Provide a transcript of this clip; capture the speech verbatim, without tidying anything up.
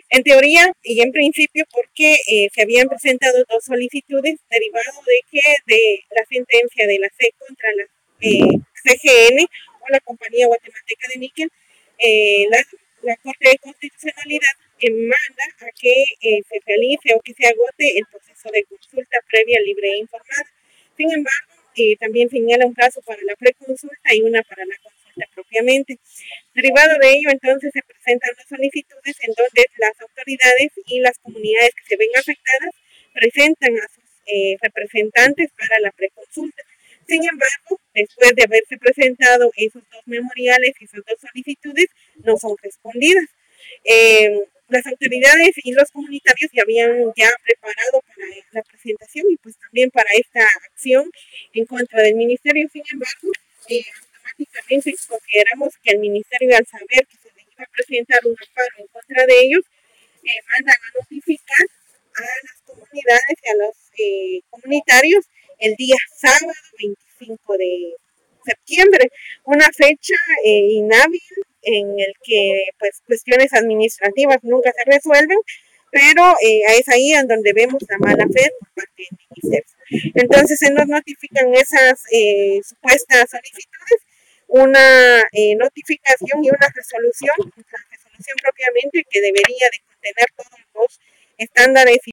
En teoría y en principio porque eh, se habían presentado dos solicitudes derivado de que de la sentencia de la C E contra la eh, C G N o la Compañía Guatemalteca de Níquel, eh, la, la Corte de Constitucionalidad eh, manda a que eh, se realice o que se agote el proceso de consulta previa, libre e informada. Sin embargo, eh, también señala un plazo para la preconsulta y una para la consulta propiamente. Derivado de ello, entonces, se presentan las solicitudes en donde las autoridades y las comunidades que se ven afectadas presentan a sus eh, representantes para la preconsulta. Sin embargo, después de haberse presentado esos dos memoriales y esas dos solicitudes, no son respondidas. Eh, las autoridades y los comunitarios ya habían ya preparado para la presentación y pues también para esta acción en contra del ministerio. Sin embargo, eh, automáticamente consideramos que el ministerio, al saber que se le iba a presentar un amparo en contra de ellos, eh, mandan a notificar a las comunidades y a los eh, comunitarios el día sábado veinticinco de septiembre, una fecha eh, inhábil en el que pues cuestiones administrativas nunca se resuelven, pero eh, es ahí en donde vemos la mala fe por parte del ministerio. Entonces se nos notifican esas eh, supuestas solicitudes, una eh, notificación y una resolución, la resolución propiamente que debería de contener todos los estándares